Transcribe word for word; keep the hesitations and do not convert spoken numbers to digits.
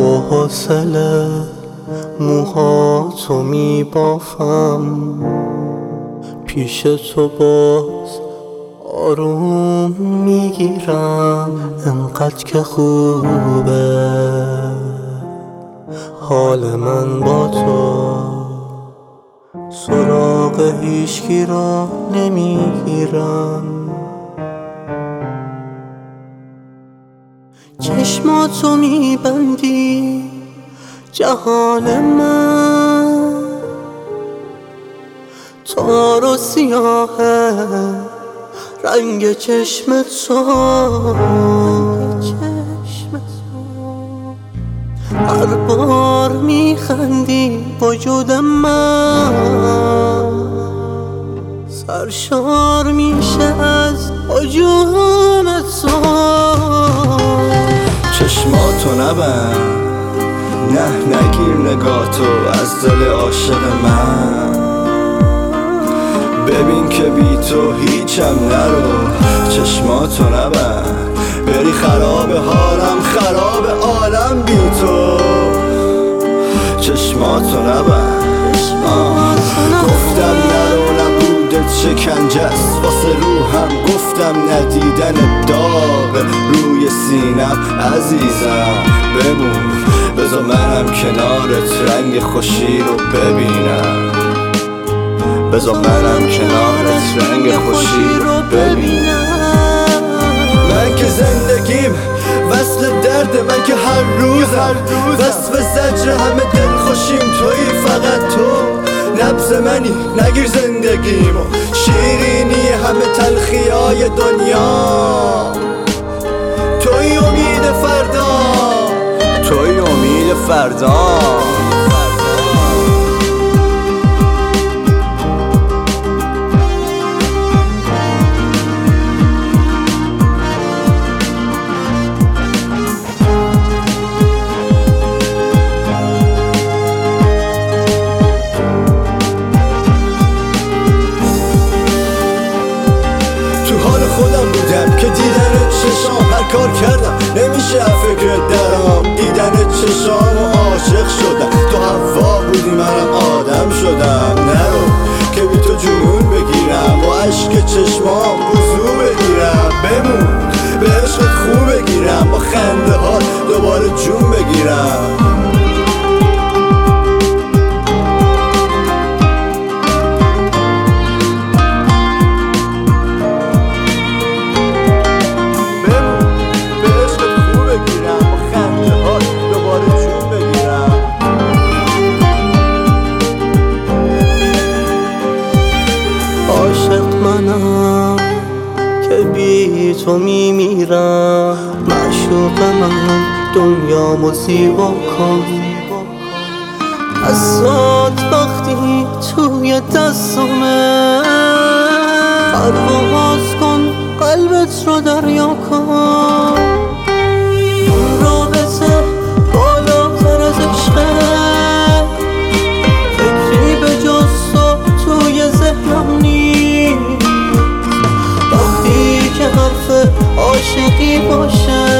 با حوصله موهاتو میبافم، پیش تو باز آروم میگیرم. انقدر که خوبه حال من با تو، سراغ هیچکی را نمیگیرم. چشماتو میبندی جهان من، تار و سیاهه رنگ چشم تو. هر بار میخندی وجود من سرشار میشه از هجوم تو. چشماتو نبند، نه نگیر نگاهتو از دل عاشق من. ببین که بی تو هیچم نرو، چشماتو نبند، بری خراب حالم خراب عالم بی تو. چشماتو نبند، گفتم نرو نبودت شکنجه است واسه روحم، گفتم ندیدن داغ روی سینم. عزیزم بمون، بذار منم کنارت رنگ خوشی رو ببینم. بذار منم کنارت رنگ خوشی رو ببینم. من که زندگیم وصل درد، من که هر روزم وصف زجر همه دل خوشیم. تویی فقط تو، نبض منی نگیر زندگیمو، شیرینی همه تلخیای دنیا. تویی امید فردا، تویی امید فردا. خودم بودم که دیدن چشام هر کار کردم نمیشه فکر درام. دیدن چشام و عاشق شدم، تو هوا بودی منم آدم شدم. نرو که بی تو جنون بگیرم، با عشق چشمام وضو بگیرم. بمون به عشقت خوب بگیرم، با خنده ها دوباره جون بگیرم. عاشق منم که بی تو میمیرم، معشوق من دنیامو زیبا کن. دستات وقتی توی دستمه، پرواز کن قلبت رو دریا کن. این رابطه بالاتر از عشقه، فکری به جز تو توی ذهنم نیست. وقتی که حرف عاشقی باشه